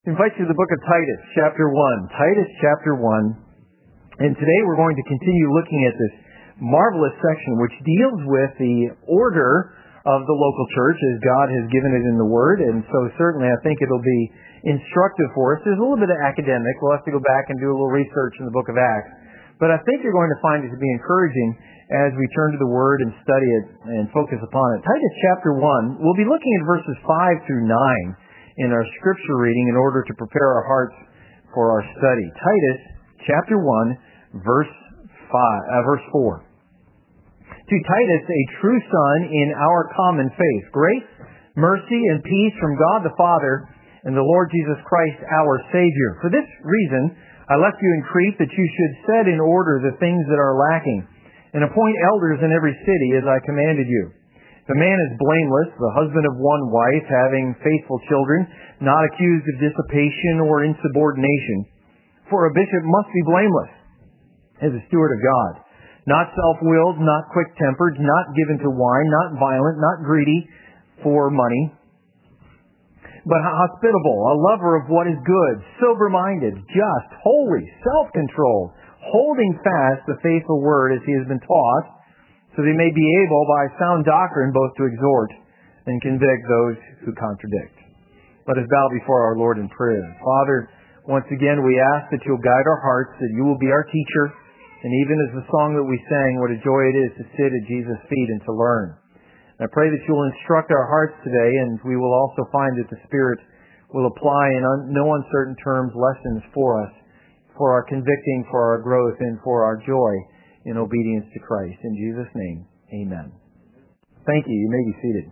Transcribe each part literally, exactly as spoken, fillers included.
I invite you to the book of Titus, chapter one. Titus, chapter one. And today we're going to continue looking at this marvelous section which deals with the order of the local church as God has given it in the Word. And so certainly I think it'll be instructive for us. There's a little bit of academic. We'll have to go back and do a little research in the book of Acts. But I think you're going to find it to be encouraging as we turn to the Word and study it and focus upon it. Titus chapter one, we'll be looking at verses five through nine in our scripture reading in order to prepare our hearts for our study. Titus chapter one, verse five, uh, verse four. To Titus, a true son in our common faith, grace, mercy, and peace from God the Father and the Lord Jesus Christ, our Savior. For this reason, I left you in Crete, that you should set in order the things that are lacking, and appoint elders in every city as I commanded you. The man is blameless, the husband of one wife, having faithful children, not accused of dissipation or insubordination. For a bishop must be blameless as a steward of God, not self-willed, not quick-tempered, not given to wine, not violent, not greedy for money, but hospitable, a lover of what is good, sober-minded, just, holy, self-controlled, holding fast the faithful word as he has been taught, so they may be able by sound doctrine both to exhort and convict those who contradict. Let us bow before our Lord in prayer. Father, once again we ask that you'll guide our hearts, that you will be our teacher, and even as the song that we sang, what a joy it is to sit at Jesus' feet and to learn. And I pray that you'll instruct our hearts today, and we will also find that the Spirit will apply in un- no uncertain terms lessons for us, for our convicting, for our growth, and for our joy in obedience to Christ. In Jesus' name, amen. Thank you. You may be seated.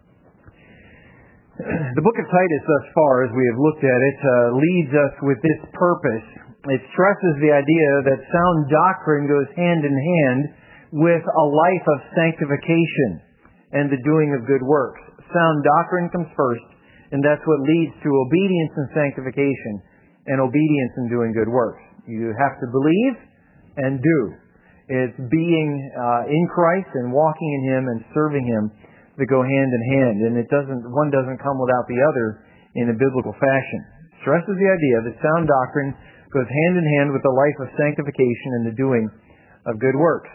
The book of Titus thus far, as we have looked at it, uh, leads us with this purpose. It stresses the idea that sound doctrine goes hand in hand with a life of sanctification and the doing of good works. Sound doctrine comes first, and that's what leads to obedience and sanctification, and obedience and doing good works. You have to believe and do. It's being uh, in Christ and walking in Him and serving Him that go hand in hand. And it doesn't, one doesn't come without the other in a biblical fashion. It stresses the idea that sound doctrine goes hand in hand with the life of sanctification and the doing of good works.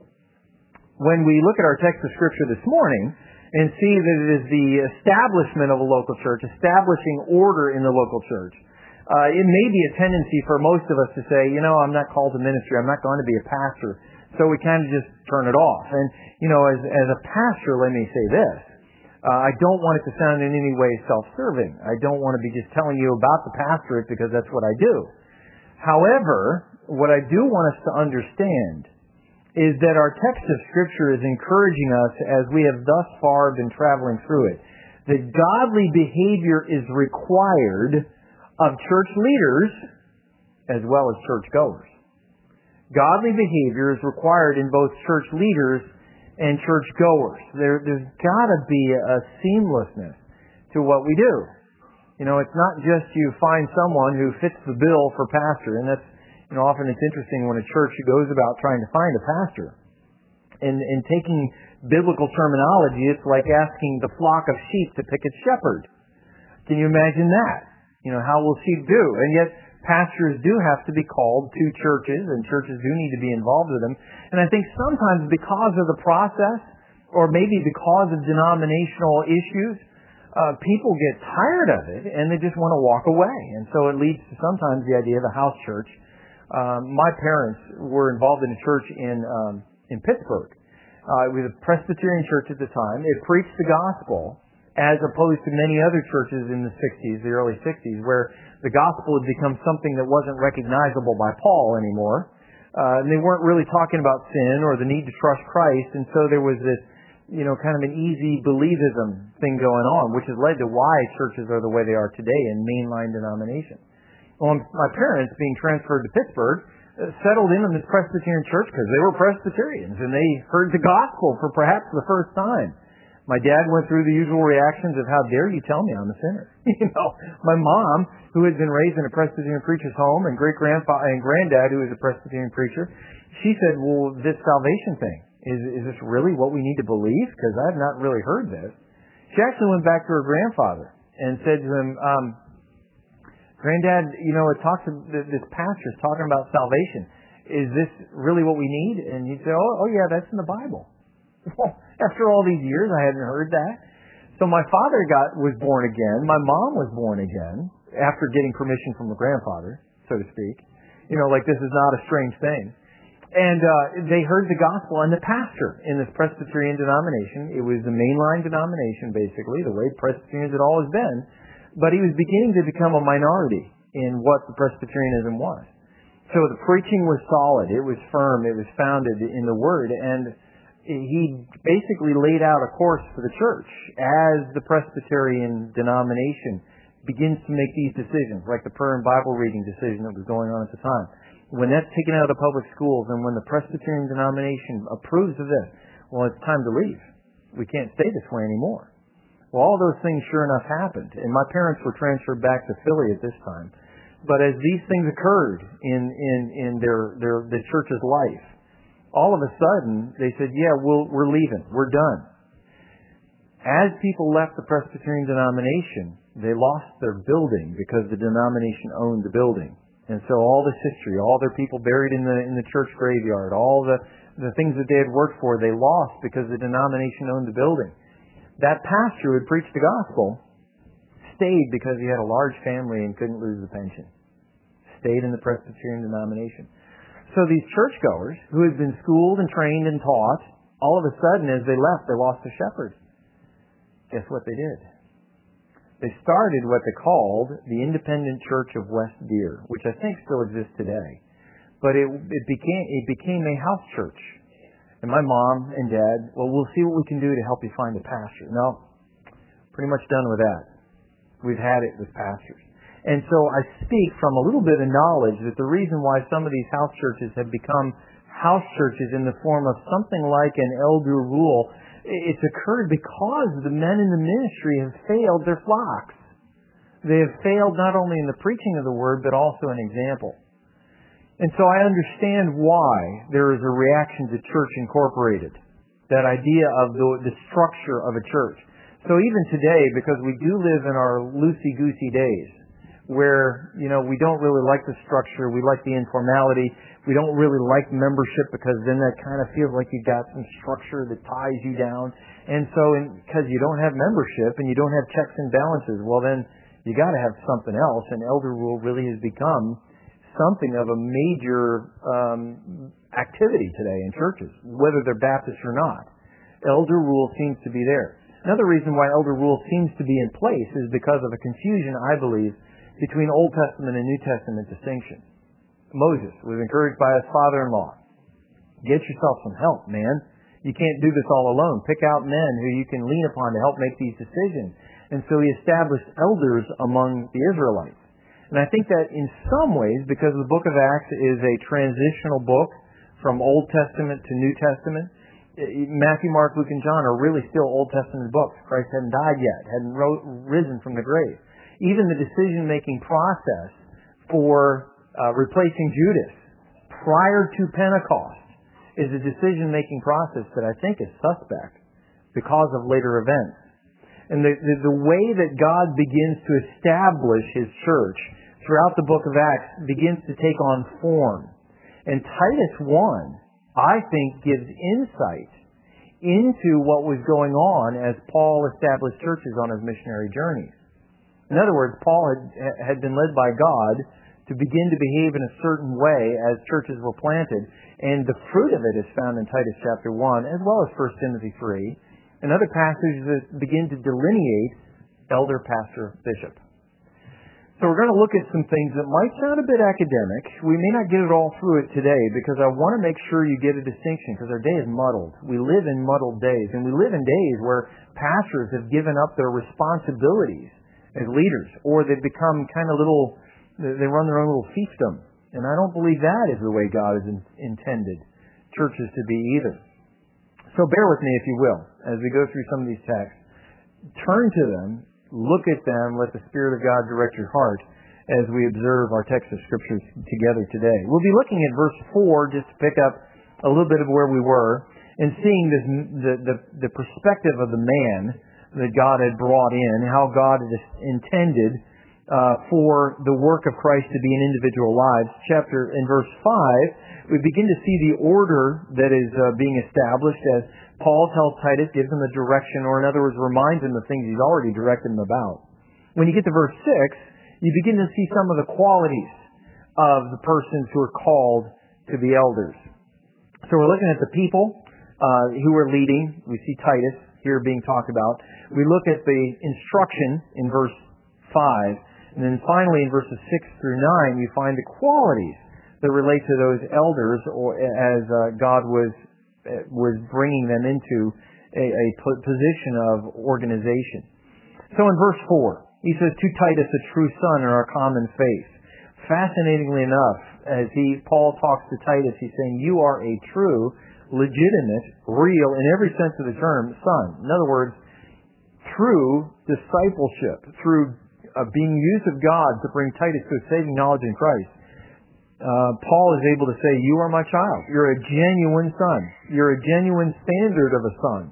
When we look at our text of Scripture this morning and see that it is the establishment of a local church, establishing order in the local church, Uh, it may be a tendency for most of us to say, you know, I'm not called to ministry, I'm not going to be a pastor, so we kind of just turn it off. And, you know, as, as a pastor, let me say this, uh, I don't want it to sound in any way self-serving. I don't want to be just telling you about the pastorate because that's what I do. However, what I do want us to understand is that our text of Scripture is encouraging us, as we have thus far been traveling through it, that godly behavior is required of church leaders as well as churchgoers. Godly behavior is required in both church leaders and churchgoers. There, there's got to be a seamlessness to what we do. You know, it's not just you find someone who fits the bill for pastor, and that's, you know, often it's interesting when a church goes about trying to find a pastor. And, and taking biblical terminology, it's like asking the flock of sheep to pick its shepherd. Can you imagine that? You know, how will sheep do? And yet, pastors do have to be called to churches, and churches do need to be involved with them. And I think sometimes because of the process, or maybe because of denominational issues, uh, people get tired of it, and they just want to walk away. And so it leads to sometimes the idea of a house church. Um, my parents were involved in a church in um, in Pittsburgh. Uh, it was a Presbyterian church at the time. It preached the gospel, as opposed to many other churches in the sixties, the early sixties, where the gospel had become something that wasn't recognizable by Paul anymore. Uh, and they weren't really talking about sin or the need to trust Christ, and so there was this, you know, kind of an easy believism thing going on, which has led to why churches are the way they are today in mainline denominations. Well, my parents, being transferred to Pittsburgh, uh, settled in on this Presbyterian church because they were Presbyterians, and they heard the gospel for perhaps the first time. My dad went through the usual reactions of, how dare you tell me I'm a sinner? You know, my mom, who had been raised in a Presbyterian preacher's home, and great-grandfather and granddad, who was a Presbyterian preacher, she said, well, this salvation thing, is, is this really what we need to believe? Because I've not really heard this. She actually went back to her grandfather and said to him, um, Granddad, you know, it talks. This pastor's talking about salvation. Is this really what we need? And he'd say, oh, oh yeah, that's in the Bible. After all these years, I hadn't heard that. So my father got was born again. My mom was born again after getting permission from the grandfather, so to speak. You know, like this is not a strange thing. And uh, they heard the gospel, and the pastor in this Presbyterian denomination, it was the mainline denomination, basically, the way Presbyterians had always been, but he was beginning to become a minority in what the Presbyterianism was. So the preaching was solid, it was firm, it was founded in the Word, and he basically laid out a course for the church as the Presbyterian denomination begins to make these decisions, like the prayer and Bible reading decision that was going on at the time. When that's taken out of the public schools and when the Presbyterian denomination approves of this, well, it's time to leave. We can't stay this way anymore. Well, all those things sure enough happened. And my parents were transferred back to Philly at this time. But as these things occurred in, in, in their, their the church's life, all of a sudden they said, yeah, we'll, we're leaving. We're done. As people left the Presbyterian denomination, they lost their building because the denomination owned the building. And so all this history, all their people buried in the in the church graveyard, all the, the things that they had worked for, they lost because the denomination owned the building. That pastor who had preached the gospel stayed because he had a large family and couldn't lose the pension. Stayed in the Presbyterian denomination. So these churchgoers who had been schooled and trained and taught, all of a sudden as they left, they lost their shepherd. Guess what they did? They started what they called the Independent Church of West Deer, which I think still exists today. But it, it became it became a house church. And my mom and dad, well, we'll see what we can do to help you find a pastor. No, pretty much done with that. We've had it with pastors. And so I speak from a little bit of knowledge that the reason why some of these house churches have become house churches in the form of something like an elder rule, it's occurred because the men in the ministry have failed their flocks. They have failed not only in the preaching of the word, but also in example. And so I understand why there is a reaction to Church Incorporated, that idea of the, the structure of a church. So even today, because we do live in our loosey-goosey days, where, you know, we don't really like the structure, we like the informality, we don't really like membership because then that kind of feels like you've got some structure that ties you down. And so because you don't have membership and you don't have checks and balances, well then you got to have something else. And elder rule really has become something of a major um, activity today in churches, whether they're Baptist or not. Elder rule seems to be there. Another reason why elder rule seems to be in place is because of a confusion, I believe, between Old Testament and New Testament distinction. Moses was encouraged by his father-in-law. Get yourself some help, man. You can't do this all alone. Pick out men who you can lean upon to help make these decisions. And so he established elders among the Israelites. And I think that in some ways, because the book of Acts is a transitional book from Old Testament to New Testament, Matthew, Mark, Luke, and John are really still Old Testament books. Christ hadn't died yet, hadn't risen from the grave. Even the decision-making process for uh, replacing Judas prior to Pentecost is a decision-making process that I think is suspect because of later events. And the, the, the way that God begins to establish His church throughout the book of Acts begins to take on form. And Titus one, I think, gives insight into what was going on as Paul established churches on his missionary journeys. In other words, Paul had, had been led by God to begin to behave in a certain way as churches were planted, and the fruit of it is found in Titus chapter one, as well as First Timothy three, and other passages that begin to delineate elder, pastor, bishop. So we're going to look at some things that might sound a bit academic. We may not get it all through it today because I want to make sure you get a distinction because our day is muddled. We live in muddled days, and we live in days where pastors have given up their responsibilities as leaders, or they've become kind of little, they run their own little fiefdom. And I don't believe that is the way God has in, intended churches to be either. So bear with me, if you will, as we go through some of these texts. Turn to them, look at them, let the Spirit of God direct your heart as we observe our text of Scriptures together today. We'll be looking at verse four, just to pick up a little bit of where we were, and seeing this, the, the, the perspective of the man that God had brought in, how God had intended uh, for the work of Christ to be in individual lives. Chapter in verse five, we begin to see the order that is uh, being established as Paul tells Titus, gives him a direction, or in other words, reminds him of things he's already directed him about. When you get to verse six, you begin to see some of the qualities of the persons who are called to be elders. So we're looking at the people uh, who are leading. We see Titus here being talked about. We look at the instruction in verse five. And then finally in verses six through nine, you find the qualities that relate to those elders, or as uh, God was uh, was bringing them into a, a position of organization. So in verse four, he says, to Titus, a true son in our common faith. Fascinatingly enough, as he Paul talks to Titus, he's saying, you are a true, legitimate, real, in every sense of the term, son. In other words, through discipleship, through uh, being used of God to bring Titus to a saving knowledge in Christ, uh, Paul is able to say, you are my child. You're a genuine son. You're a genuine standard of a son.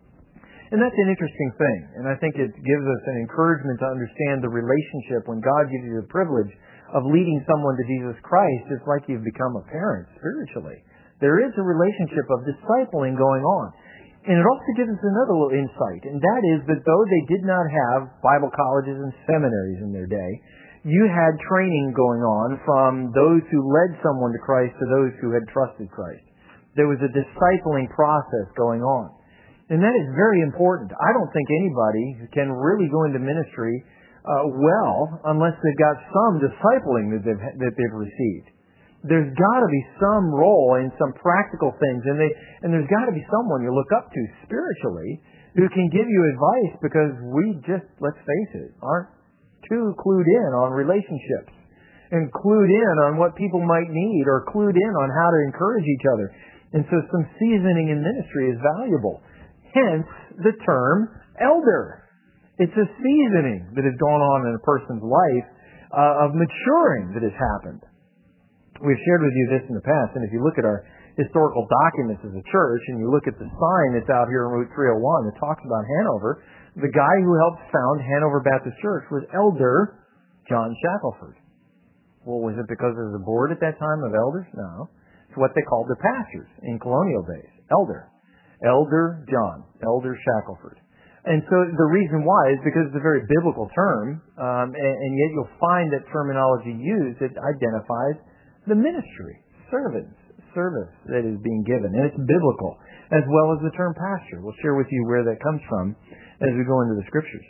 And that's an interesting thing. And I think it gives us an encouragement to understand the relationship when God gives you the privilege of leading someone to Jesus Christ. It's like you've become a parent spiritually. There is a relationship of discipling going on. And it also gives us another little insight, and that is that though they did not have Bible colleges and seminaries in their day, you had training going on from those who led someone to Christ to those who had trusted Christ. There was a discipling process going on. And that is very important. I don't think anybody can really go into ministry uh, well unless they've got some discipling that they've, that they've received. There's got to be some role in some practical things, and they and there's got to be someone you look up to spiritually who can give you advice, because we just, let's face it, aren't too clued in on relationships and clued in on what people might need, or clued in on how to encourage each other. And so some seasoning in ministry is valuable. Hence the term elder. It's a seasoning that has gone on in a person's life uh, of maturing that has happened. We've shared with you this in the past, and if you look at our historical documents as a church, and you look at the sign that's out here on Route three oh one that talks about Hanover, the guy who helped found Hanover Baptist Church was Elder John Shackelford. Well, was it because there was a board at that time of elders? No. It's what they called the pastors in colonial days. Elder. Elder John. Elder Shackelford. And so the reason why is because it's a very biblical term, um, and, and yet you'll find that terminology used that identifies the ministry, servants, service that is being given. And it's biblical, as well as the term pastor. We'll share with you where that comes from as we go into the scriptures.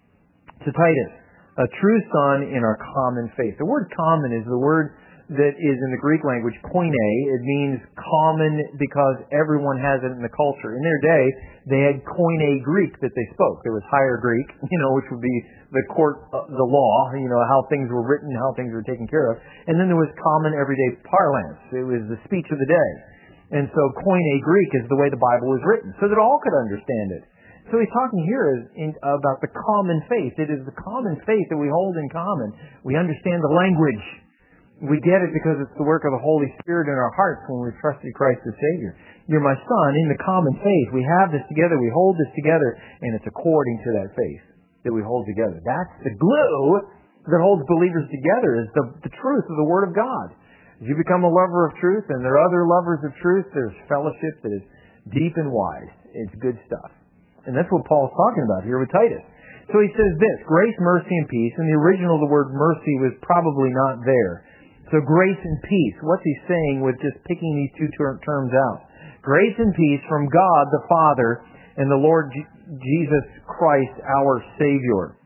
To Titus, a true son in our common faith. The word common is the word that is in the Greek language, koine. It means common because everyone has it in the culture. In their day, they had koine Greek that they spoke. There was higher Greek, you know, which would be the court, uh, the law, you know, how things were written, how things were taken care of. And then there was common everyday parlance. It was the speech of the day. And so koine Greek is the way the Bible was written, so that all could understand it. So he's talking here is in, about the common faith. It is the common faith that we hold in common. We understand the language. We get it because it's the work of the Holy Spirit in our hearts when we've trusted Christ as Savior. You're my son in the common faith. We have this together. We hold this together. And it's according to that faith that we hold together. That's the glue that holds believers together, is the, the truth of the Word of God. As you become a lover of truth, and there are other lovers of truth, there's fellowship that is deep and wide. It's good stuff. And that's what Paul's talking about here with Titus. So he says this, grace, mercy, and peace. In the original, the word mercy was probably not there. So grace and peace. What's he saying with just picking these two ter- terms out? Grace and peace from God the Father and the Lord G- Jesus Christ, our Savior.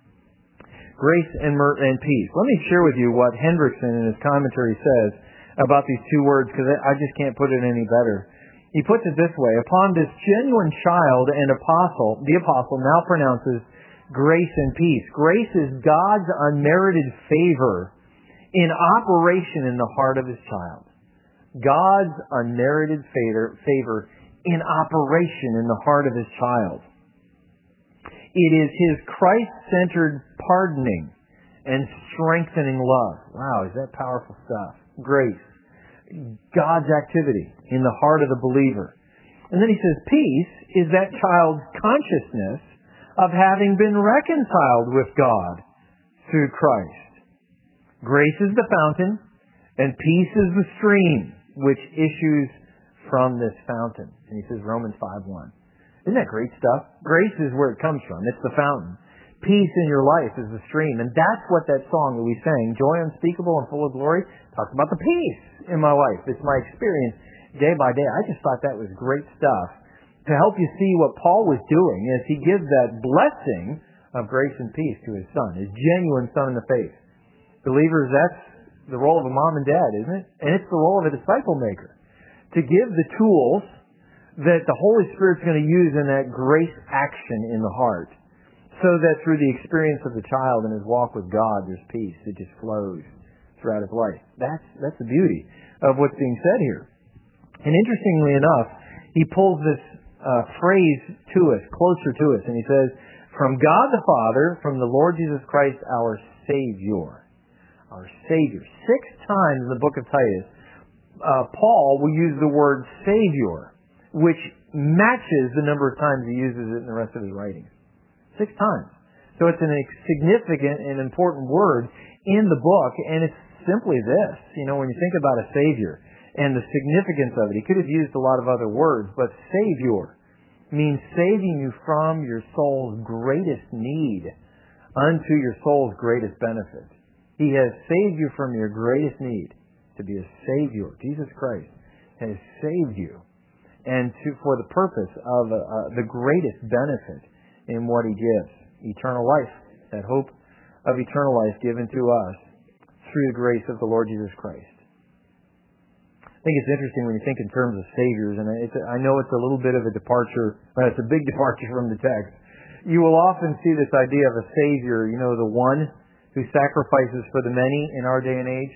Grace and, mer- and peace. Let me share with you what Hendrickson in his commentary says about these two words, because I just can't put it any better. He puts it this way, upon this genuine child and apostle, the apostle now pronounces grace and peace. Grace is God's unmerited favor in operation in the heart of His child. God's unmerited favor, favor in operation in the heart of His child. It is His Christ-centered pardoning and strengthening love. Wow, is that powerful stuff? Grace. God's activity in the heart of the believer. And then he says, peace is that child's consciousness of having been reconciled with God through Christ. Grace is the fountain, and peace is the stream which issues from this fountain. And he says Romans five one. Isn't that great stuff? Grace is where it comes from. It's the fountain. Peace in your life is the stream. And that's what that song that we sang, Joy Unspeakable and Full of Glory, talks about the peace in my life. It's my experience day by day. I just thought that was great stuff to help you see what Paul was doing as he gives that blessing of grace and peace to his son, his genuine son in the faith. Believers, that's the role of a mom and dad, isn't it? And it's the role of a disciple maker, to give the tools that the Holy Spirit's going to use in that grace action in the heart, so that through the experience of the child and his walk with God, there's peace. It just flows throughout his life. That's that's the beauty of what's being said here. And interestingly enough, he pulls this uh, phrase to us, closer to us, and he says, from God the Father, from the Lord Jesus Christ, our Savior. Our Savior. Six times in the book of Titus, uh, Paul will use the word Savior, which matches the number of times he uses it in the rest of his writings. Six times. So it's a significant and important word in the book, and it's simply this. You know, when you think about a Savior and the significance of it, he could have used a lot of other words, but Savior means saving you from your soul's greatest need unto your soul's greatest benefit. He has saved you from your greatest need to be a Savior. Jesus Christ has saved you, and to, for the purpose of uh, uh, the greatest benefit in what He gives. Eternal life. That hope of eternal life given to us through the grace of the Lord Jesus Christ. I think it's interesting when you think in terms of saviors, and it's, I know it's a little bit of a departure, but it's a big departure from the text. You will often see this idea of a savior, you know, the one who sacrifices for the many in our day and age.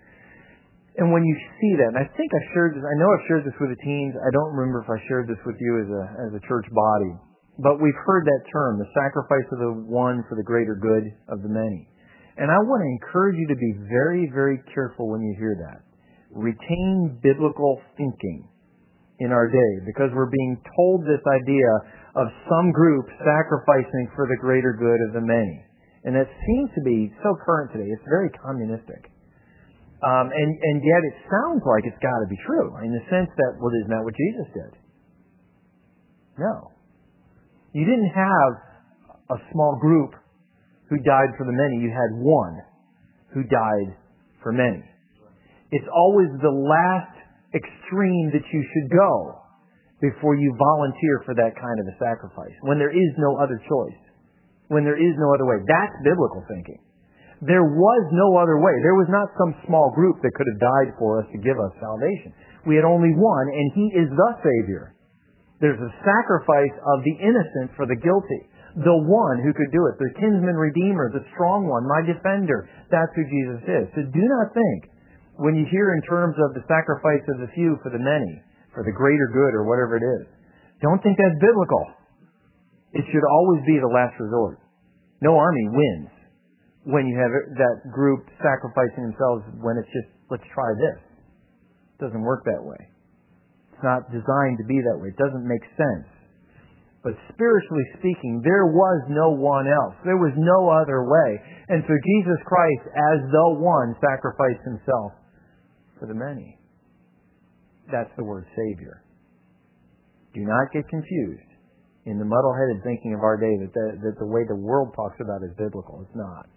And when you see that, and I think I shared this, I know I've shared this with the teens, I don't remember if I shared this with you as a, as a church body, but we've heard that term, the sacrifice of the one for the greater good of the many. And I want to encourage you to be very, very careful when you hear that. Retain biblical thinking in our day, because we're being told this idea of some group sacrificing for the greater good of the many. And that seems to be so current today. It's very communistic. Um, and, and yet it sounds like it's got to be true, in the sense that, well, isn't that what Jesus did? No. You didn't have a small group who died for the many. You had one who died for many. It's always the last extreme that you should go before you volunteer for that kind of a sacrifice, when there is no other choice, when there is no other way. That's biblical thinking. There was no other way. There was not some small group that could have died for us to give us salvation. We had only one, and He is the Savior. There's a sacrifice of the innocent for the guilty. The one who could do it. The kinsman redeemer, the strong one, my defender. That's who Jesus is. So do not think, when you hear in terms of the sacrifice of the few for the many, for the greater good or whatever it is, don't think that's biblical. It should always be the last resort. No army wins when you have that group sacrificing themselves when it's just, let's try this. It doesn't work that way. It's not designed to be that way. It doesn't make sense. But spiritually speaking, there was no one else. There was no other way. And so Jesus Christ, as the one, sacrificed Himself for the many. That's the word Savior. Do not get confused in the muddle-headed thinking of our day that the, that the way the world talks about is biblical. It's not.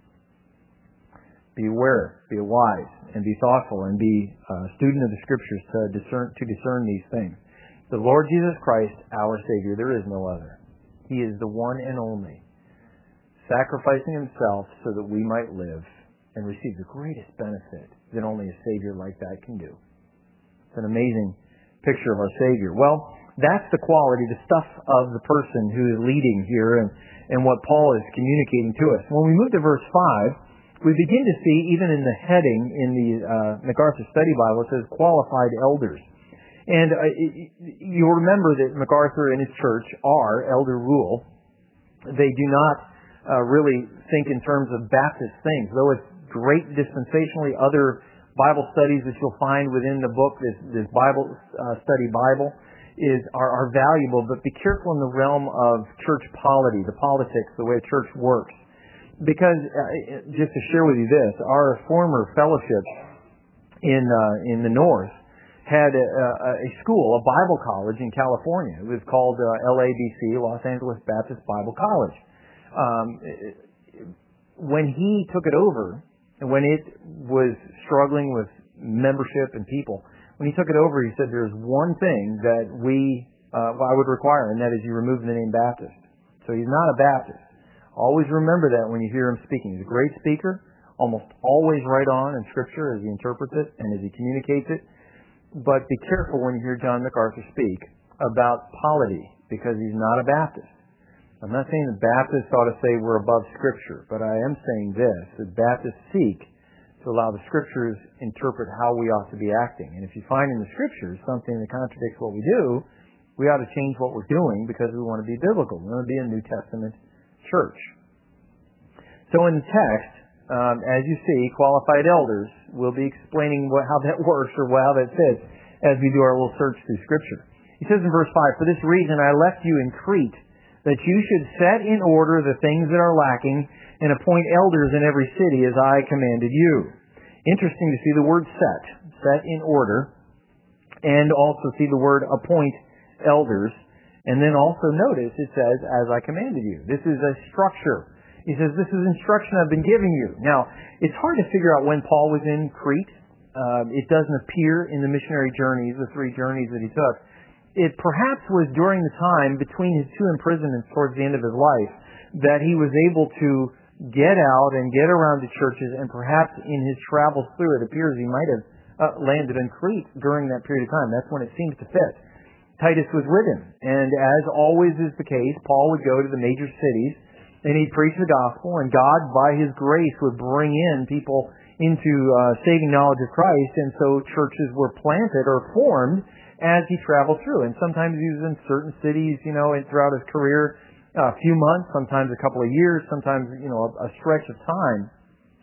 Be aware, be wise, and be thoughtful, and be a student of the Scriptures to discern, to discern these things. The Lord Jesus Christ, our Savior, there is no other. He is the one and only, sacrificing Himself so that we might live and receive the greatest benefit that only a Savior like that can do. It's an amazing picture of our Savior. Well, that's the quality, the stuff of the person who is leading here, and, and what Paul is communicating to us. When we move to verse five, we begin to see, even in the heading in the uh, MacArthur Study Bible, it says qualified elders. And uh, you'll remember that MacArthur and his church are elder rule. They do not uh, really think in terms of Baptist things, though it's great dispensationally. Other Bible studies that you'll find within the book, this, this Bible uh, study Bible, is are, are valuable. But be careful in the realm of church polity, the politics, the way a church works. because, uh, just to share with you this, our former fellowship in uh, in the north had a, a, a school, a Bible college in California. It was called uh, L A B C, Los Angeles Baptist Bible College. Um, when he took it over, and when it was struggling with membership and people, when he took it over, he said, there's one thing that we, uh, I would require, and that is you remove the name Baptist. So he's not a Baptist. Always remember that when you hear him speaking. He's a great speaker, almost always right on in Scripture as he interprets it and as he communicates it. But be careful when you hear John MacArthur speak about polity, because he's not a Baptist. I'm not saying that Baptists ought to say we're above Scripture, but I am saying this, that Baptists seek to allow the Scriptures interpret how we ought to be acting. And if you find in the Scriptures something that contradicts what we do, we ought to change what we're doing because we want to be biblical. We want to be a New Testament church. So in the text, um, as you see, qualified elders will be explaining what, how that works or how that fits as we do our little search through Scripture. He says in verse five, for this reason I left you in Crete, that you should set in order the things that are lacking and appoint elders in every city as I commanded you. Interesting to see the word set, set in order, and also see the word appoint elders. And then also notice it says, as I commanded you. This is a structure. He says, this is instruction I've been giving you. Now, it's hard to figure out when Paul was in Crete. Uh, it doesn't appear in the missionary journeys, the three journeys that he took. It perhaps was during the time between his two imprisonments towards the end of his life that he was able to get out and get around to churches, and perhaps in his travels through it appears he might have uh, landed in Crete during that period of time. That's when it seems to fit. Titus was with him, and as always is the case, Paul would go to the major cities and he'd preach the gospel, and God, by His grace, would bring in people into uh, saving knowledge of Christ, and so churches were planted or formed as he traveled through. And sometimes he was in certain cities, you know, and throughout his career, a few months, sometimes a couple of years, sometimes, you know, a, a stretch of time.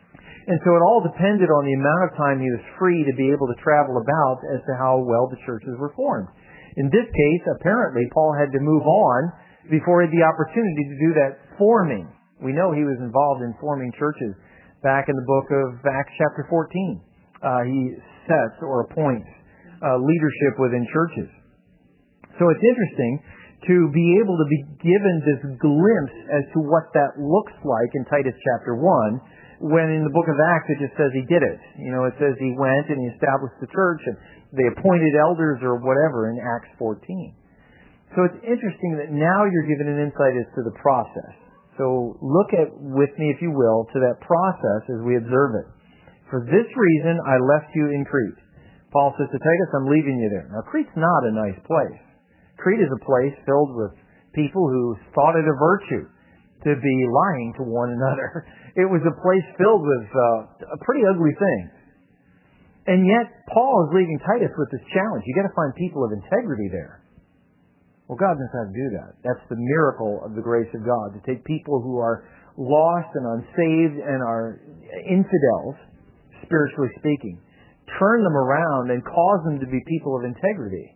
And so it all depended on the amount of time he was free to be able to travel about as to how well the churches were formed. In this case, apparently, Paul had to move on before he had the opportunity to do that forming. We know he was involved in forming churches back in the book of Acts chapter fourteen. Uh, he sets or appoints uh, leadership within churches. So it's interesting to be able to be given this glimpse as to what that looks like in Titus chapter one, when in the book of Acts it just says he did it. You know, it says he went and he established the church and they appointed elders or whatever in Acts fourteen. So it's interesting that now you're given an insight as to the process. So look at, with me if you will, to that process as we observe it. For this reason I left you in Crete. Paul says to Titus, I'm leaving you there. Now Crete's not a nice place. Crete is a place filled with people who thought it a virtue to be lying to one another. It was a place filled with uh, pretty ugly things. And yet, Paul is leaving Titus with this challenge. You've got to find people of integrity there. Well, God knows how to do that. That's the miracle of the grace of God, to take people who are lost and unsaved and are infidels, spiritually speaking, turn them around and cause them to be people of integrity.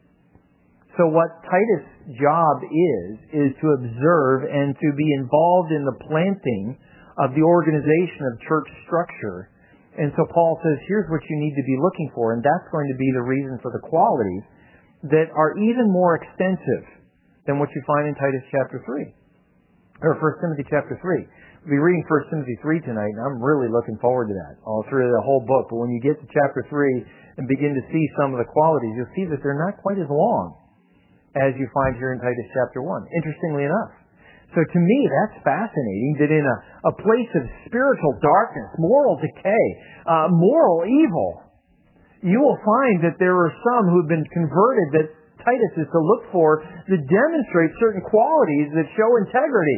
So what Titus' job is, is to observe and to be involved in the planting of the organization of church structure. And so Paul says, here's what you need to be looking for, and that's going to be the reason for the qualities that are even more extensive than what you find in Titus chapter three, or First Timothy chapter three. We'll be reading First Timothy three tonight, and I'm really looking forward to that, all through the whole book. But when you get to chapter three and begin to see some of the qualities, you'll see that they're not quite as long as you find here in Titus chapter one, interestingly enough. So to me, that's fascinating, that in a, a place of spiritual darkness, moral decay, uh, moral evil, you will find that there are some who have been converted that Titus is to look for to demonstrate certain qualities that show integrity.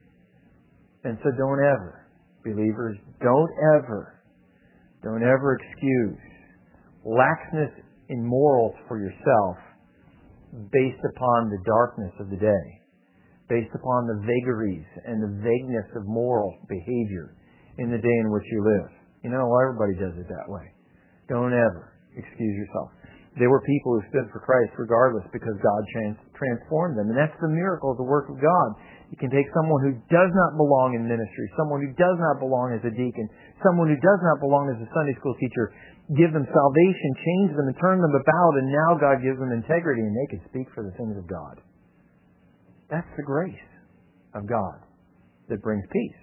And so don't ever, believers, don't ever, don't ever excuse laxness in morals for yourself based upon the darkness of the day, based upon the vagaries and the vagueness of moral behavior in the day in which you live. You know, everybody does it that way. Don't ever excuse yourself. They were people who stood for Christ regardless because God trans- transformed them. And that's the miracle of the work of God. He can take someone who does not belong in ministry, someone who does not belong as a deacon, someone who does not belong as a Sunday school teacher, give them salvation, change them, and turn them about, and now God gives them integrity, and they can speak for the things of God. That's the grace of God that brings peace.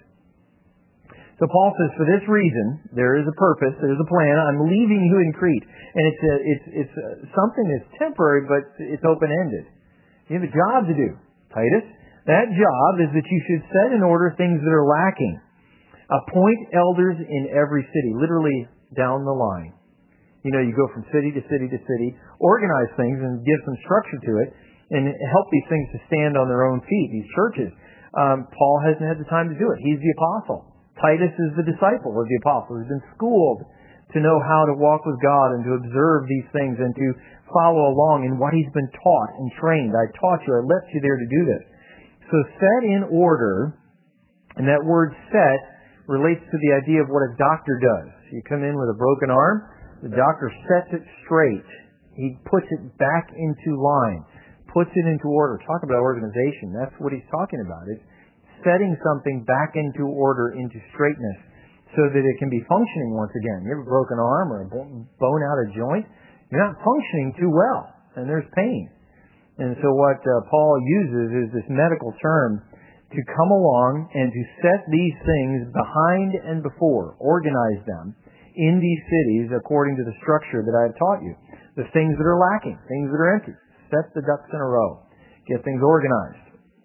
So Paul says, for this reason, there is a purpose, there is a plan. I'm leaving you in Crete. And it's a, it's it's a, something that's temporary, but it's open-ended. You have a job to do, Titus. That job is that you should set in order things that are lacking. Appoint elders in every city, literally down the line. You know, you go from city to city to city, organize things and give some structure to it, and help these things to stand on their own feet, these churches. Um, Paul hasn't had the time to do it. He's the apostle. Titus is the disciple of the apostle. He's been schooled to know how to walk with God and to observe these things and to follow along in what he's been taught and trained. I taught you, I left you there to do this. So set in order, and that word set relates to the idea of what a doctor does. You come in with a broken arm, the doctor sets it straight. He puts it back into line, puts it into order. Talk about organization. That's what he's talking about. It's setting something back into order, into straightness, so that it can be functioning once again. You have a broken arm or a bone out of joint, you're not functioning too well, and there's pain. And so what uh, Paul uses is this medical term to come along and to set these things behind and before, organize them in these cities according to the structure that I have taught you. The things that are lacking, things that are empty. Set the ducks in a row. Get things organized.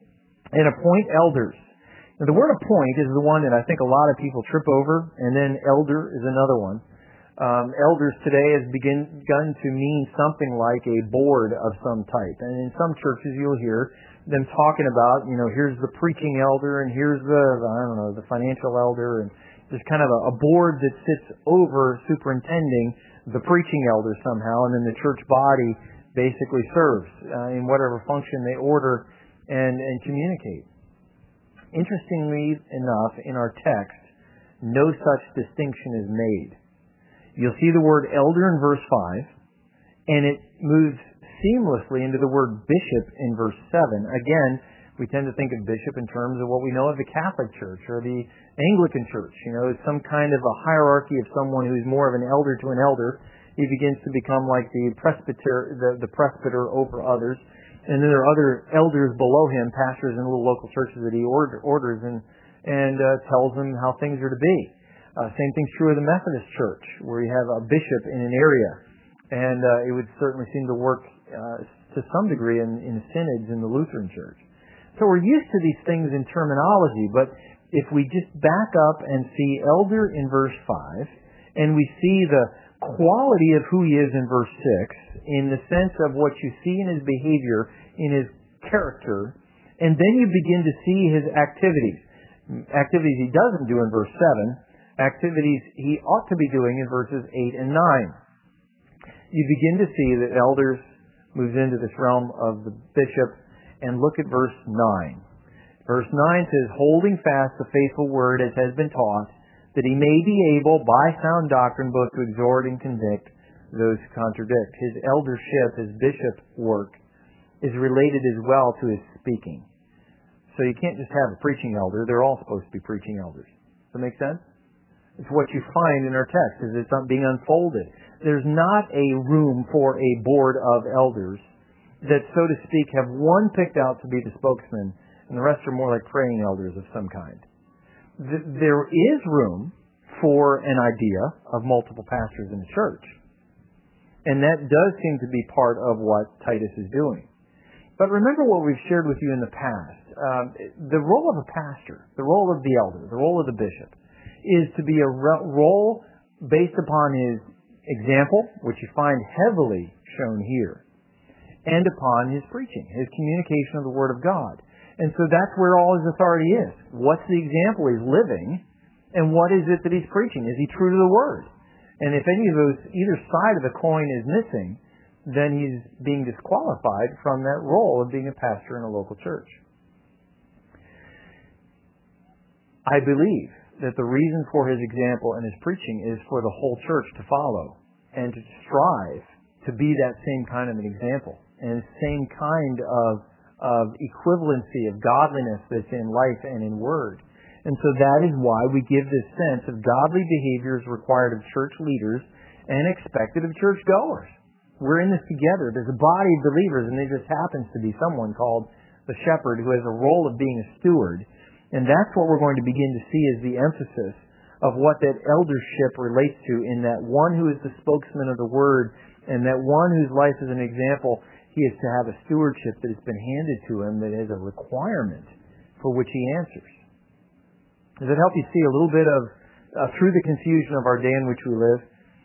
And appoint elders. Now, the word appoint is the one that I think a lot of people trip over, and then elder is another one. Um, elders today has begin, begun to mean something like a board of some type. And in some churches you'll hear them talking about, you know, here's the preaching elder and here's the, I don't know, the financial elder. And there's kind of a, a board that sits over superintending the preaching elder somehow, and then the church body basically serves uh, in whatever function they order and, and communicate. Interestingly enough, in our text, no such distinction is made. You'll see the word elder in verse five, and it moves seamlessly into the word bishop in verse seven. Again, we tend to think of bishop in terms of what we know of the Catholic Church or the Anglican Church. You know, it's some kind of a hierarchy of someone who's more of an elder to an elder. He begins to become like the presbyter, the, the presbyter over others. And then there are other elders below him, pastors in little local churches that he order, orders and, and uh, tells them how things are to be. Uh, same thing's true of the Methodist Church, where you have a bishop in an area. And uh, it would certainly seem to work uh, to some degree in, in synods in the Lutheran Church. So we're used to these things in terminology, but if we just back up and see elder in verse five, and we see the quality of who he is in verse six, in the sense of what you see in his behavior, in his character, and then you begin to see his activities. Activities he doesn't do in verse seven, activities he ought to be doing in verses eight and nine. You begin to see that elders moves into this realm of the bishop, and look at verse nine. Verse nine says, holding fast the faithful word as has been taught, that he may be able by sound doctrine both to exhort and convict those who contradict. His eldership, his bishop work, is related as well to his speaking. So you can't just have a preaching elder. They're all supposed to be preaching elders. Does that make sense? It's what you find in our text, is it's being unfolded. There's not a room for a board of elders that, so to speak, have one picked out to be the spokesman, and the rest are more like praying elders of some kind. There is room for an idea of multiple pastors in the church. And that does seem to be part of what Titus is doing. But remember what we've shared with you in the past. Um, the role of a pastor, the role of the elder, the role of the bishop, is to be a role based upon his example, which you find heavily shown here, and upon his preaching, his communication of the Word of God. And so that's where all his authority is. What's the example he's living, and what is it that he's preaching? Is he true to the Word? And if any of those, either side of the coin is missing, then he's being disqualified from that role of being a pastor in a local church. I believe that the reason for his example and his preaching is for the whole church to follow and to strive to be that same kind of an example and same kind of of equivalency, of godliness that's in life and in word. And so that is why we give this sense of godly behavior is required of church leaders and expected of churchgoers. We're in this together. There's a body of believers, and there just happens to be someone called the shepherd who has a role of being a steward. And that's what we're going to begin to see as the emphasis of what that eldership relates to, in that one who is the spokesman of the word and that one whose life is an example. He is to have a stewardship that has been handed to him that is a requirement for which he answers. Does it help you see a little bit of, uh, through the confusion of our day in which we live?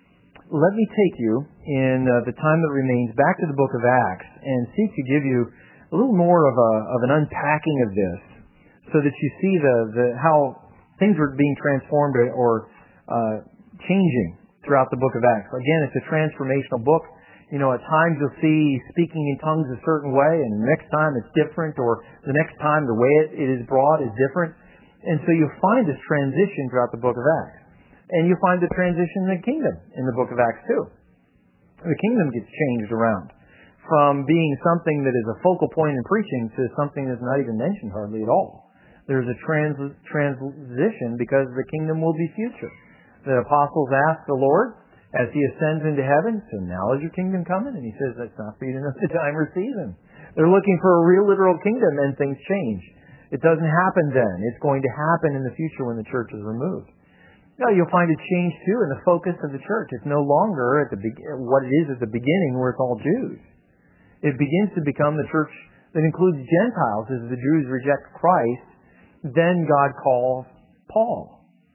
Let me take you in uh, the time that remains back to the book of Acts and seek to give you a little more of, a, of an unpacking of this so that you see the, the how things are being transformed or uh, changing throughout the book of Acts. Again, it's a transformational book. You know, at times you'll see speaking in tongues a certain way, and the next time it's different, or the next time the way it, it is brought is different. And so you'll find this transition throughout the book of Acts. And you'll find the transition in the kingdom in the book of Acts too. The kingdom gets changed around from being something that is a focal point in preaching to something that's not even mentioned hardly at all. There's a trans- transition because the kingdom will be future. The apostles ask the Lord, as he ascends into heaven, so now is your kingdom coming? And he says, that's not for you to know the time or season. They're looking for a real literal kingdom, and things change. It doesn't happen then. It's going to happen in the future when the church is removed. Now, you'll find a change, too, in the focus of the church. It's no longer at the be- what it is at the beginning, where it's all Jews. It begins to become the church that includes Gentiles. As the Jews reject Christ, then God calls Paul.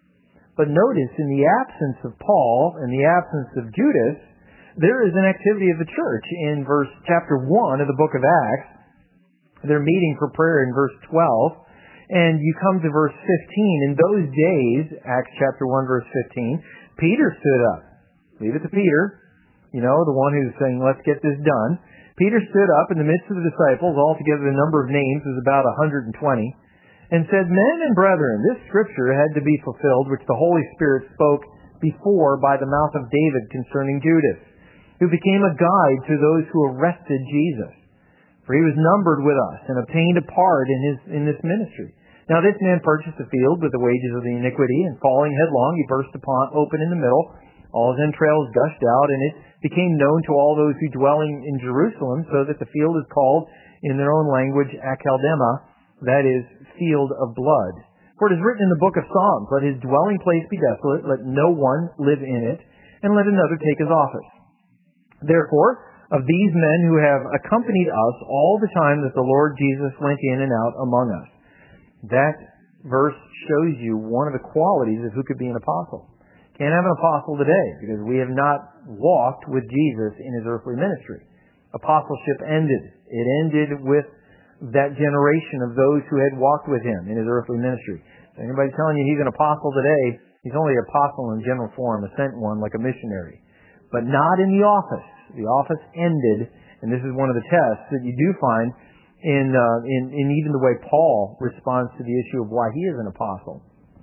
But notice, in the absence of Paul, in the absence of Judas, there is an activity of the church. In verse chapter one of the book of Acts, they're meeting for prayer in verse twelve, and you come to verse fifteen. In those days, Acts chapter one, verse fifteen, Peter stood up. Leave it to Peter, you know, the one who's saying, let's get this done. Peter stood up in the midst of the disciples, altogether the number of names was about one hundred twenty, and said, men and brethren, this scripture had to be fulfilled, which the Holy Spirit spoke before by the mouth of David concerning Judas, who became a guide to those who arrested Jesus. For he was numbered with us and obtained a part in his in this ministry. Now this man purchased a field with the wages of the iniquity, and falling headlong, he burst upon open in the middle. All his entrails gushed out, and it became known to all those who dwelling in Jerusalem, so that the field is called in their own language Akeldama, that is, field of blood. For it is written in the book of Psalms, let his dwelling place be desolate, let no one live in it, and let another take his office. Therefore, of these men who have accompanied us all the time that the Lord Jesus went in and out among us. That verse shows you one of the qualities of who could be an apostle. Can't have an apostle today because we have not walked with Jesus in his earthly ministry. Apostleship ended. It ended with that generation of those who had walked with him in his earthly ministry. So anybody telling you he's an apostle today, he's only an apostle in general form, a sent one like a missionary. But not in the office. The office ended, and this is one of the tests that you do find in, uh, in, in even the way Paul responds to the issue of why he is an apostle.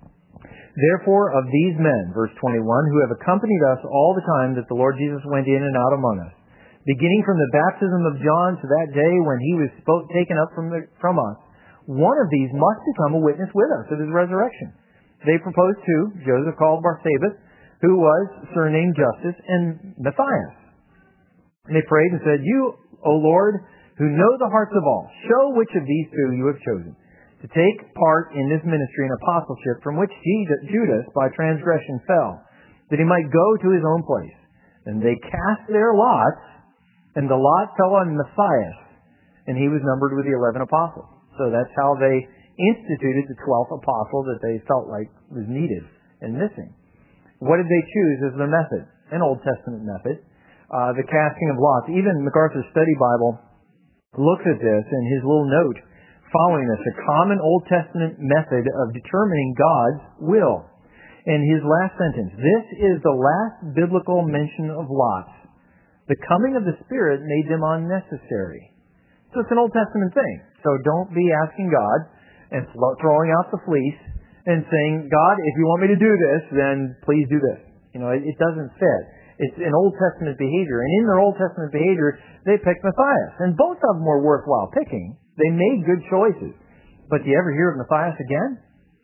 Therefore, of these men, verse twenty-one, who have accompanied us all the time that the Lord Jesus went in and out among us, beginning from the baptism of John to that day when he was spoke, taken up from, the, from us, one of these must become a witness with us of his resurrection. They proposed two, Joseph called Barsabas, who was surnamed Justus, and Matthias. And they prayed and said, you, O Lord, who know the hearts of all, show which of these two you have chosen to take part in this ministry and apostleship from which Judas by transgression fell, that he might go to his own place. And they cast their lots, and the lot fell on Matthias, and he was numbered with the eleven apostles. So that's how they instituted the twelfth apostle that they felt like was needed and missing. What did they choose as their method? An Old Testament method. Uh, the casting of lots. Even MacArthur's Study Bible looks at this in his little note following this, a common Old Testament method of determining God's will. And his last sentence, this is the last biblical mention of lots. The coming of the Spirit made them unnecessary. So it's an Old Testament thing. So don't be asking God and throwing out the fleece and saying, God, if you want me to do this, then please do this. You know, it, it doesn't fit. It's an Old Testament behavior. And in their Old Testament behavior, they picked Matthias. And both of them were worthwhile picking. They made good choices. But do you ever hear of Matthias again?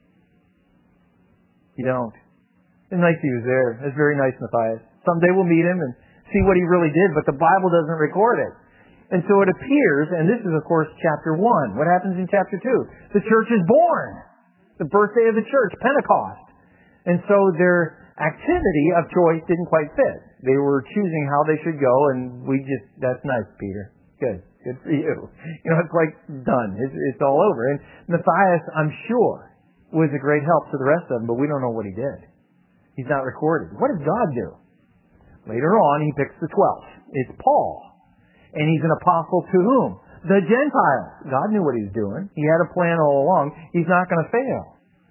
You don't. It's nice he was there. It's very nice, Matthias. Someday we'll meet him and see what he really did, but the Bible doesn't record it. And so it appears, and this is, of course, chapter one. What happens in chapter two? The church is born. The birthday of the church, Pentecost. And so their activity of choice didn't quite fit. They were choosing how they should go, and we just, that's nice, Peter. Good. Good for you. You know, it's like done. It's, it's all over. And Matthias, I'm sure, was a great help to the rest of them, but we don't know what he did. He's not recorded. What does God do? Later on, he picks the twelfth. It's Paul. And he's an apostle to whom? The Gentiles. God knew what he was doing. He had a plan all along. He's not going to fail.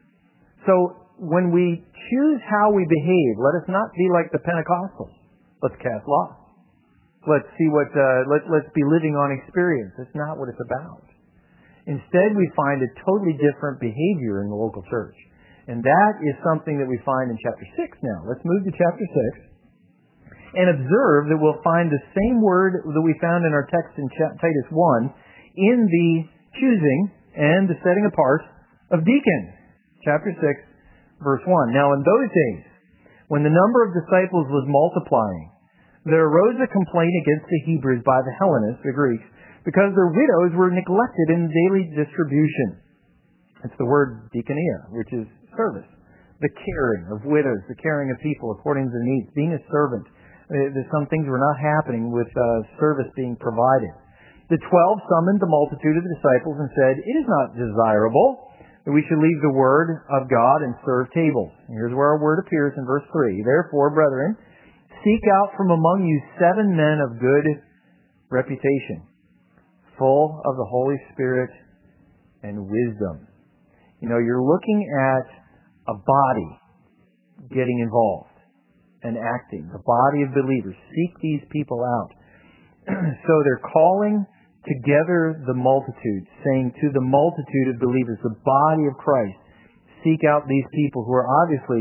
So when we choose how we behave, let us not be like the Pentecostals. Let's cast lots. Let's see what, uh, let, let's be living on experience. That's not what it's about. Instead, we find a totally different behavior in the local church. And that is something that we find in chapter six now. Let's move to chapter six and observe that we'll find the same word that we found in our text in Titus one in the choosing and the setting apart of deacons. Chapter six, verse one. Now in those days, when the number of disciples was multiplying, there arose a complaint against the Hebrews by the Hellenists, the Greeks, because their widows were neglected in daily distribution. It's the word diakonia, which is service. The caring of widows, the caring of people according to their needs, being a servant. Uh, some things were not happening with uh, service being provided. The twelve summoned the multitude of the disciples and said, "It is not desirable that we should leave the word of God and serve tables." And here's where our word appears in verse three. "Therefore, brethren, seek out from among you seven men of good reputation, full of the Holy Spirit and wisdom." You know, you're looking at a body getting involved and acting. The body of believers. Seek these people out. So they're calling together the multitude, saying to the multitude of believers, the body of Christ, seek out these people who are obviously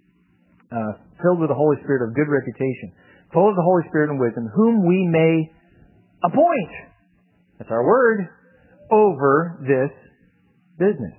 uh, filled with the Holy Spirit of good reputation, full of the Holy Spirit and wisdom, whom we may appoint. That's our word. Over this business.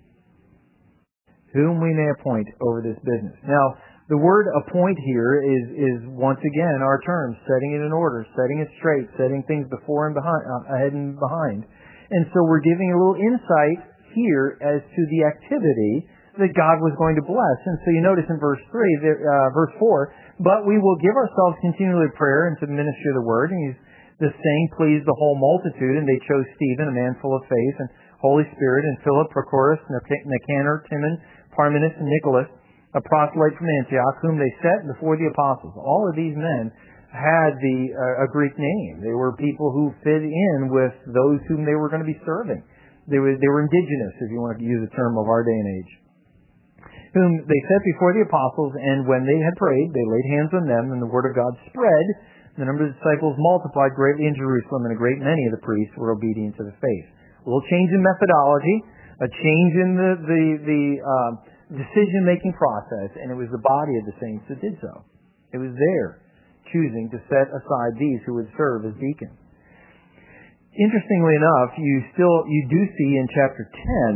Whom we may appoint over this business. Now, the word appoint here is, is once again our term, setting it in order, setting it straight, setting things before and behind, uh, ahead and behind. And so we're giving a little insight here as to the activity that God was going to bless. And so you notice in verse three, uh, verse four, "But we will give ourselves continually to prayer and to the ministry of the word." And he's, the saying pleased the whole multitude, and they chose Stephen, a man full of faith and Holy Spirit, and Philip, Prochorus, Nicanor, Timon, Parmenas, and Nicholas, a proselyte from Antioch, whom they set before the apostles. All of these men had the uh, a Greek name. They were people who fit in with those whom they were going to be serving. They were, they were indigenous, if you want to use a term of our day and age. Whom they set before the apostles, and when they had prayed, they laid hands on them, and the word of God spread. The number of disciples multiplied greatly in Jerusalem, and a great many of the priests were obedient to the faith. A little change in methodology, a change in the the, the uh, decision-making process, and it was the body of the saints that did so. It was there, choosing to set aside these who would serve as deacons. Interestingly enough, you still you do see in chapter ten,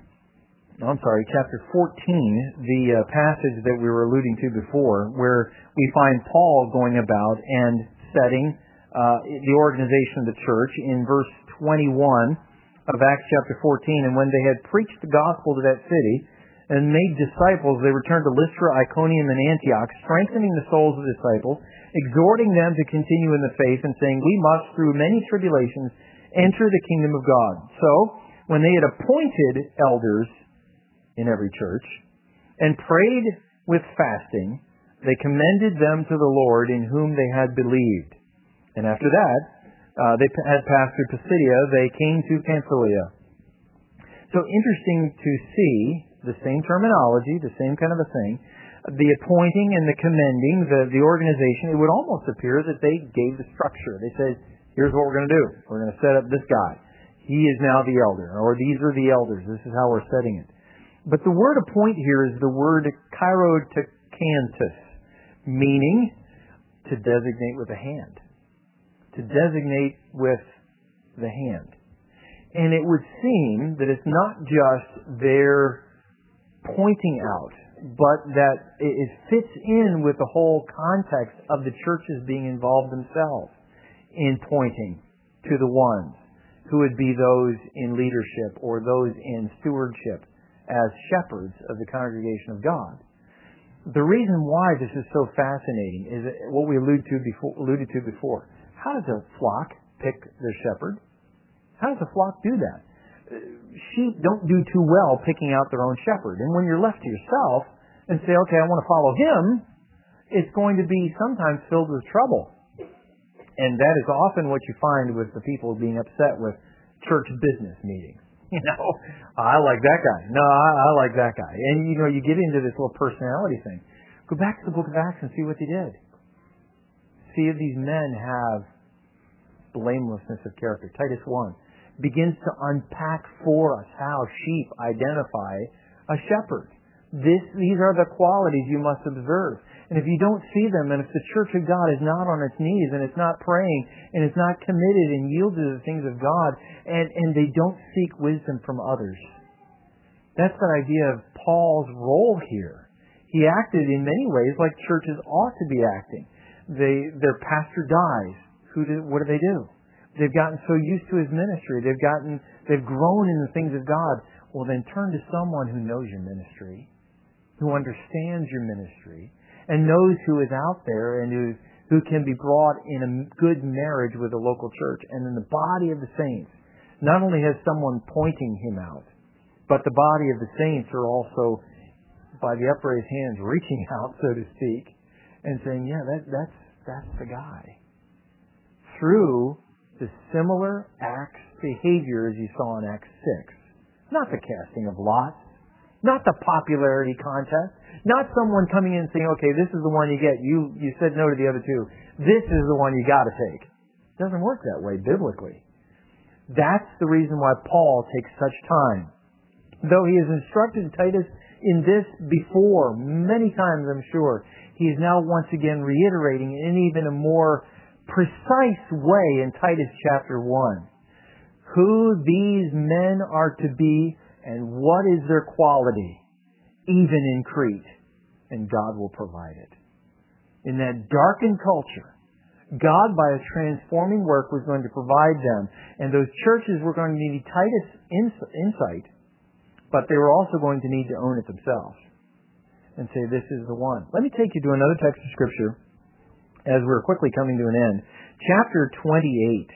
no, I'm sorry, chapter fourteen, the uh, passage that we were alluding to before, where we find Paul going about and setting uh, the organization of the church in verse twenty-one of Acts chapter fourteen. "And when they had preached the gospel to that city and made disciples, they returned to Lystra, Iconium, and Antioch, strengthening the souls of the disciples, exhorting them to continue in the faith, and saying, we must, through many tribulations, enter the kingdom of God." So, when they had appointed elders in every church, and prayed with fasting, they commended them to the Lord in whom they had believed. And after that, uh, they had passed through Pisidia, they came to Pamphylia. So interesting to see the same terminology, the same kind of a thing, the appointing and the commending, the, the organization. It would almost appear that they gave the structure. They said, here's what we're going to do. We're going to set up this guy. He is now the elder, or these are the elders. This is how we're setting it. But the word appoint here is the word kairotakantos, meaning to designate with a hand. To designate with the hand. And it would seem that it's not just their pointing out, but that it fits in with the whole context of the churches being involved themselves in pointing to the ones who would be those in leadership or those in stewardship as shepherds of the congregation of God. The reason why this is so fascinating is what we alluded to before. Alluded to before. How does a flock pick their shepherd? How does a flock do that? Sheep don't do too well picking out their own shepherd. And when you're left to yourself and say, okay, I want to follow him, it's going to be sometimes filled with trouble. And that is often what you find with the people being upset with church business meetings. You know, I like that guy. No, I, I like that guy. And, you know, you get into this little personality thing. Go back to the book of Acts and see what they did. See if these men have blamelessness of character. Titus one begins to unpack for us how sheep identify a shepherd. This, these are the qualities you must observe. And if you don't see them, and if the church of God is not on its knees, and it's not praying, and it's not committed and yielded to the things of God, and, and they don't seek wisdom from others. That's the idea of Paul's role here. He acted in many ways like churches ought to be acting. They, their pastor dies. Who do, what do they do? They've gotten so used to his ministry. They've gotten, they've grown in the things of God. Well, then turn to someone who knows your ministry, who understands your ministry, and knows who is out there and who, who can be brought in a good marriage with a local church. And in the body of the saints, not only has someone pointing him out, but the body of the saints are also, by the upraised hands, reaching out, so to speak, and saying, yeah, that, that's, that's the guy. Through the similar acts, behavior as you saw in Acts six. Not the casting of lots, not the popularity contest, not someone coming in and saying, okay, this is the one you get. You you said no to the other two. This is the one you got to take. It doesn't work that way biblically. That's the reason why Paul takes such time. Though he has instructed Titus in this before, many times I'm sure, he is now once again reiterating in even a more precise way in Titus chapter one. Who these men are to be and what is their quality, even in Crete, and God will provide it. In that darkened culture, God, by a transforming work, was going to provide them. And those churches were going to need Titus' insight, but they were also going to need to own it themselves and say, this is the one. Let me take you to another text of Scripture as we're quickly coming to an end. Chapter twenty-eight.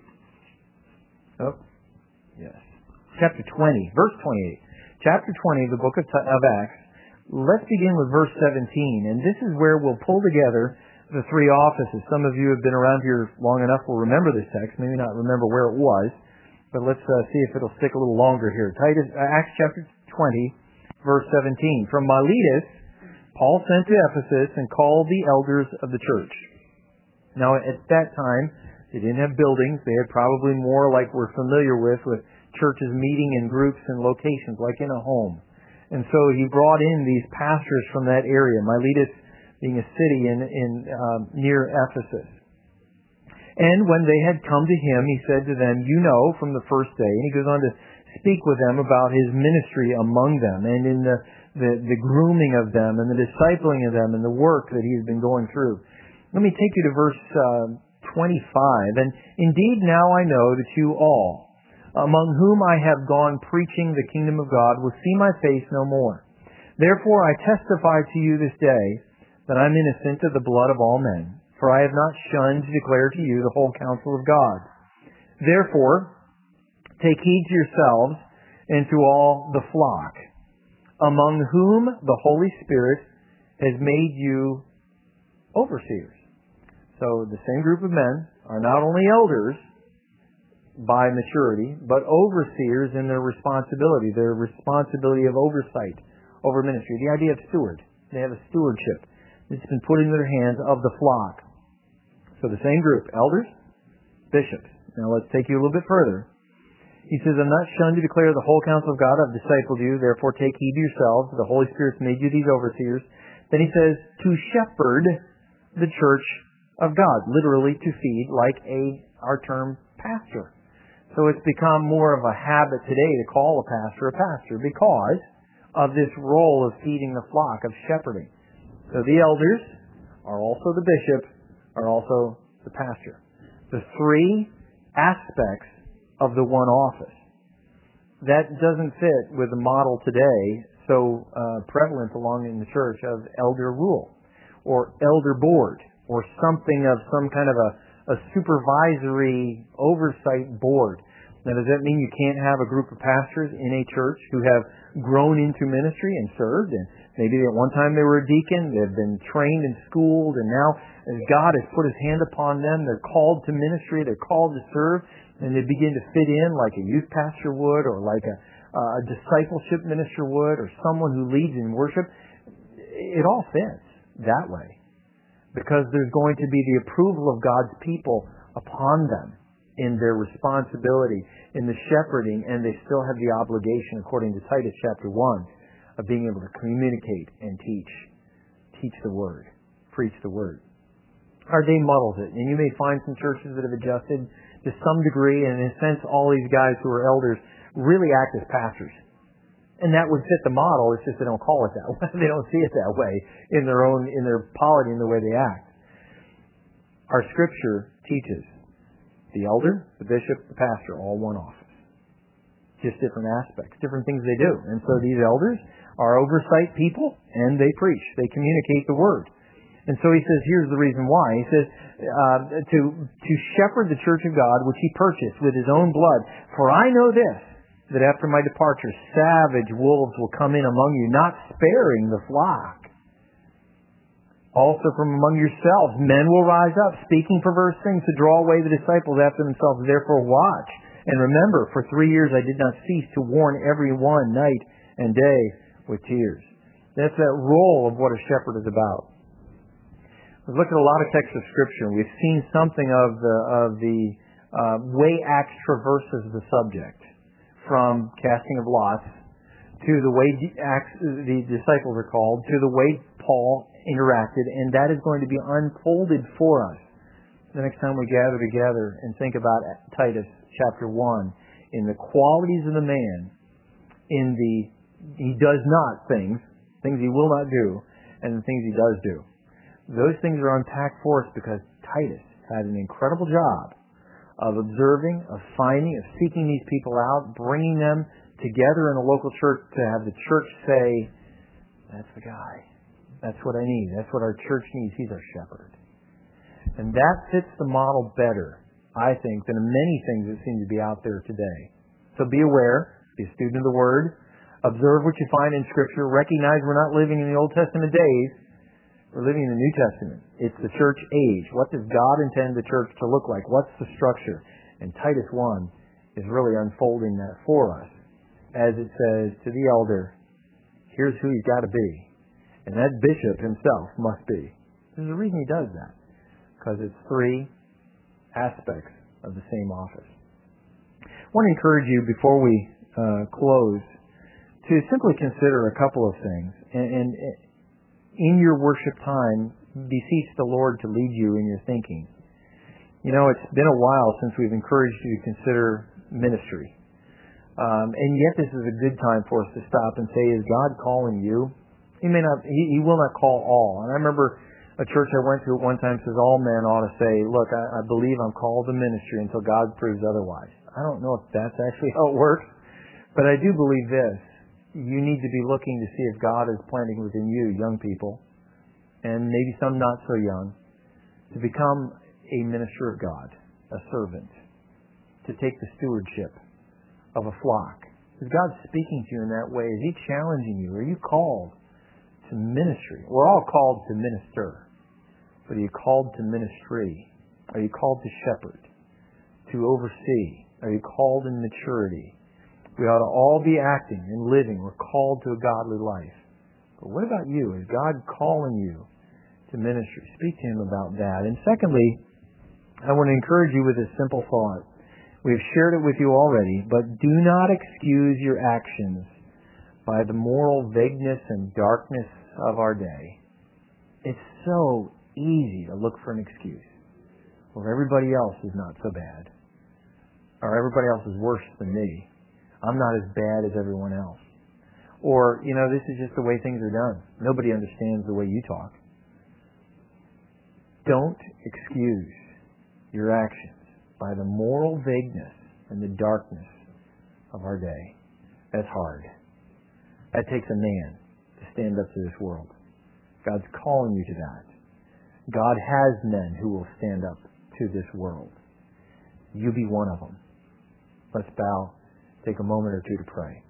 Oh, yes. Chapter twenty, verse twenty-eight. Chapter twenty of the book of, of Acts. Let's begin with verse seventeen. And this is where we'll pull together the three offices. Some of you have been around here long enough will remember this text. Maybe not remember where it was. But let's uh, see if it'll stick a little longer here. Titus, uh, Acts chapter twenty, verse seventeen. From Miletus, Paul sent to Ephesus and called the elders of the church. Now, at that time, they didn't have buildings. They had probably more like we're familiar with, with churches meeting in groups and locations, like in a home. And so he brought in these pastors from that area, Miletus being a city in, in um, near Ephesus. And when they had come to him, he said to them, you know from the first day, and he goes on to speak with them about his ministry among them and in the, the, the grooming of them and the discipling of them and the work that he has been going through. Let me take you to verse uh, twenty-five. And indeed now I know that you all, among whom I have gone preaching the kingdom of God, will see my face no more. Therefore I testify to you this day that I'm innocent of the blood of all men, for I have not shunned to declare to you the whole counsel of God. Therefore, take heed to yourselves and to all the flock, among whom the Holy Spirit has made you overseers. So the same group of men are not only elders by maturity, but overseers in their responsibility, their responsibility of oversight over ministry. The idea of steward. They have a stewardship. It's been put in their hands of the flock. So the same group, elders, bishops. Now let's take you a little bit further. He says, I'm not shunned to declare the whole counsel of God. I've discipled you. Therefore take heed to yourselves. The Holy Spirit's made you these overseers. Then he says, to shepherd the church of God. Literally to feed, like a our term pastor. So it's become more of a habit today to call a pastor a pastor because of this role of feeding the flock, of shepherding. So the elders are also the bishop, are also the pastor. The three aspects of the one office. That doesn't fit with the model today so uh, prevalent along in the church of elder rule or elder board or something of some kind of a, a supervisory oversight board. Now, does that mean you can't have a group of pastors in a church who have grown into ministry and served, and maybe at one time they were a deacon, they've been trained and schooled, and now as God has put His hand upon them, they're called to ministry, they're called to serve, and they begin to fit in like a youth pastor would, or like a, a discipleship minister would, or someone who leads in worship. It all fits that way because there's going to be the approval of God's people upon them in their responsibility, in the shepherding, and they still have the obligation, according to Titus chapter one, of being able to communicate and teach. Teach the Word. Preach the Word. Our day muddles it, and you may find some churches that have adjusted to some degree, and in a sense all these guys who are elders really act as pastors. And that would fit the model, it's just they don't call it that way. They don't see it that way in their own, in their polity, in the way they act. Our Scripture teaches the elder, the bishop, the pastor, all one office. Just different aspects, different things they do. And so these elders are oversight people, and they preach. They communicate the Word. And so he says, here's the reason why. He says, uh, to, to shepherd the church of God, which He purchased with His own blood. For I know this, that after my departure, savage wolves will come in among you, not sparing the flock. Also from among yourselves, men will rise up, speaking perverse things to draw away the disciples after themselves. Therefore watch. And remember, for three years I did not cease to warn every one night and day with tears. That's that role of what a shepherd is about. We've looked at a lot of texts of Scripture. We've seen something of the, of the uh, way Acts traverses the subject, from casting of lots to the way Acts, the disciples are called, to the way Paul interacted, and that is going to be unfolded for us the next time we gather together and think about Titus chapter one, in the qualities of the man, in the he does not things, things he will not do, and the things he does do. Those things are unpacked for us because Titus had an incredible job of observing, of finding, of seeking these people out, bringing them together in a local church to have the church say, that's the guy. That's what I need. That's what our church needs. He's our shepherd. And that fits the model better, I think, than many things that seem to be out there today. So be aware. Be a student of the Word. Observe what you find in Scripture. Recognize we're not living in the Old Testament days. We're living in the New Testament. It's the church age. What does God intend the church to look like? What's the structure? And Titus one is really unfolding that for us. As it says to the elder, here's who he's got to be. And that bishop himself must be. There's a reason he does that. Because it's three aspects of the same office. I want to encourage you, before we uh, close, to simply consider a couple of things. And, and in your worship time, beseech the Lord to lead you in your thinking. You know, it's been a while since we've encouraged you to consider ministry. Um, and yet this is a good time for us to stop and say, is God calling you? He may not, he, he will not call all. And I remember a church I went to at one time says all men ought to say, look, I, I believe I'm called to ministry until God proves otherwise. I don't know if that's actually how it works, but I do believe this. You need to be looking to see if God is planting within you, young people, and maybe some not so young, to become a minister of God, a servant, to take the stewardship of a flock. Is God speaking to you in that way? Is He challenging you? Are you called to ministry? We're all called to minister. But are you called to ministry? Are you called to shepherd? To oversee? Are you called in maturity? We ought to all be acting and living. We're called to a godly life. But what about you? Is God calling you to ministry? Speak to Him about that. And secondly, I want to encourage you with a simple thought. We've shared it with you already, but do not excuse your actions by the moral vagueness and darkness of our day. It's so easy to look for an excuse. Well, everybody else is not so bad. or everybody else is worse than me. I'm not as bad as everyone else. Or, you know, this is just the way things are done. Nobody understands the way you talk. Don't excuse your actions by the moral vagueness and the darkness of our day. That's hard. That takes a man to stand up to this world. God's calling you to that. God has men who will stand up to this world. You be one of them. Let's bow, take a moment or two to pray.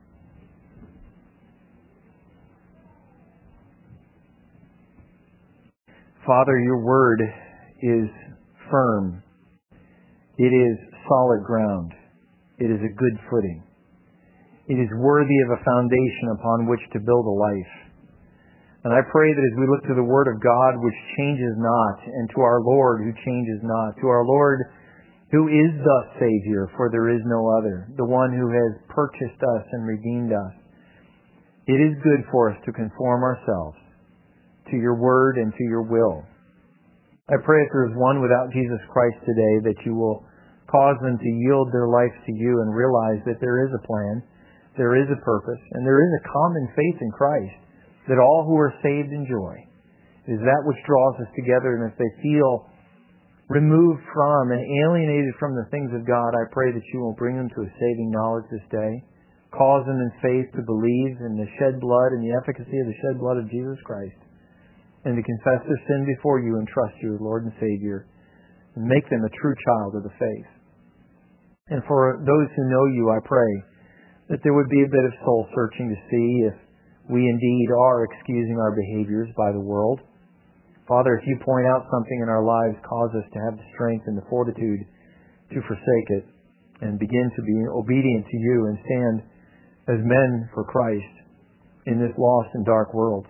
Father, your word is firm. It is solid ground. It is a good footing. It is worthy of a foundation upon which to build a life. And I pray that as we look to the Word of God, which changes not, and to our Lord, who changes not, to our Lord, who is the Savior, for there is no other, the one who has purchased us and redeemed us, it is good for us to conform ourselves to your Word and to your will. I pray if there is one without Jesus Christ today, that you will cause them to yield their life to you and realize that there is a plan, there is a purpose, and there is a common faith in Christ that all who are saved enjoy. It is that which draws us together, and if they feel removed from and alienated from the things of God, I pray that you will bring them to a saving knowledge this day. Cause them in faith to believe in the shed blood and the efficacy of the shed blood of Jesus Christ, and to confess their sin before you and trust you as Lord and Savior, and make them a true child of the faith. And for those who know you, I pray that there would be a bit of soul searching to see if we indeed are excusing our behaviors by the world. Father, if you point out something in our lives, cause us to have the strength and the fortitude to forsake it and begin to be obedient to you and stand as men for Christ in this lost and dark world.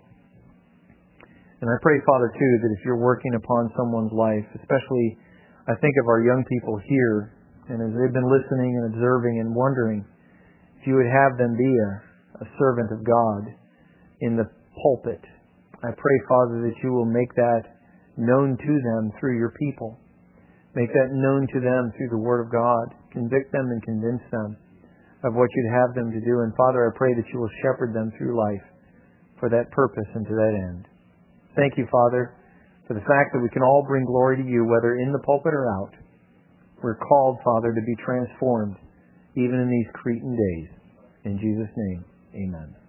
And I pray, Father, too, that if you're working upon someone's life, especially I think of our young people here, and as they've been listening and observing and wondering, if you would have them be a, a servant of God in the pulpit. I pray, Father, that you will make that known to them through your people. Make that known to them through the Word of God. Convict them and convince them of what you'd have them to do. And Father, I pray that you will shepherd them through life for that purpose and to that end. Thank you, Father, for the fact that we can all bring glory to you, whether in the pulpit or out. We're called, Father, to be transformed even in these Cretan days. In Jesus' name, amen.